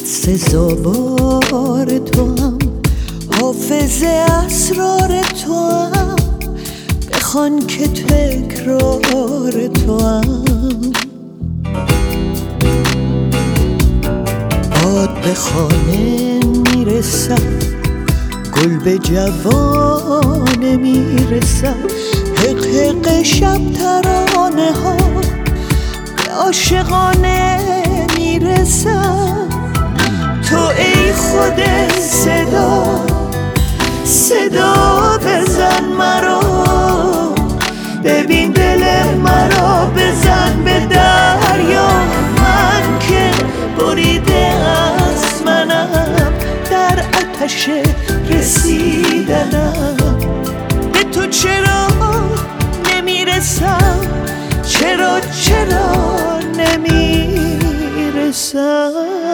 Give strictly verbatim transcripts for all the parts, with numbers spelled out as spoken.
سزاوار تو هم، حافظ اسرار تو هم، بخوان که تکرار تو هم. باد به خانه میرسد، گل به جوانه میرسد، حق حق شب ترانه ها به عاشقانه میرسد. تو ای خود صدا، صدا بزن مرا، ببین دل مرا بزن به دریا. من که بریده از منم، در آتش رسیدنم. به تو چرا نمیرسم، چرا چرا نمیرسم.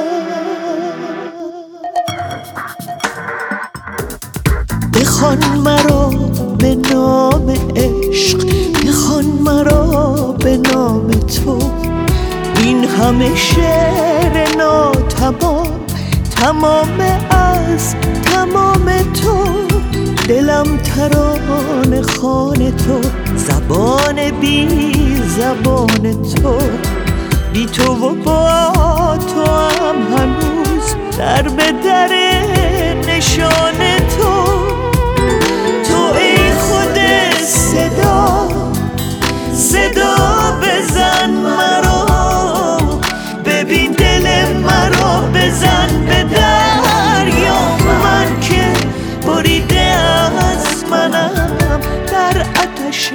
بخوان مرا به نام عشق، بخوان مرا به نام تو. این همه شعر ناتمام، تمام از تمام تو. دلم ترانه خوان تو، زبان بی زبان تو. بی تو و با تو هم هنوز در به در نشان تو. تو ای خود صدا، صدا بزن مرا، ببین دل مرا بزن به دریا. من که بریده از منم، در آتش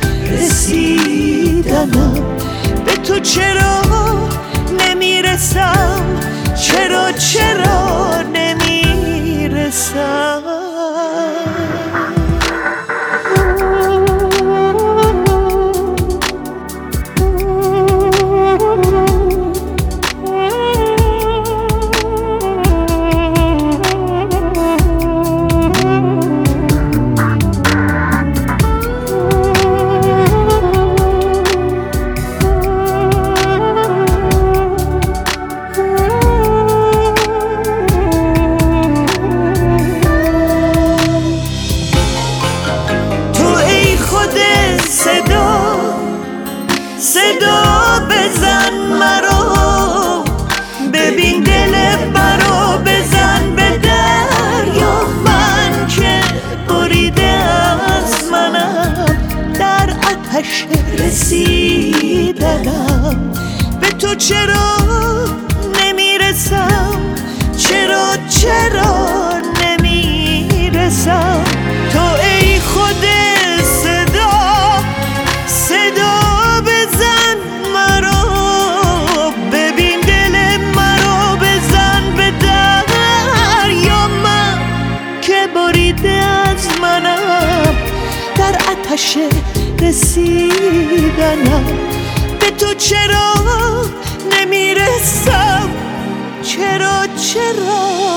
رسیدنم. به تو چرا نمیرسم، چرا چرا نمیرسم. صدا بزن مرا، ببین دل مرا بزن به دریا. من که بریده از منم، در آتش رسیدنم. به تو چرا نمیرسم، چرا چرا نمیرسم. تو ای خود صدا، صدا بزن مرا، ببین دل مرا بزن به دریا. من که بریده از منم، در آتش رسیدنم. به تو چرا نمیرسم، چرا چرا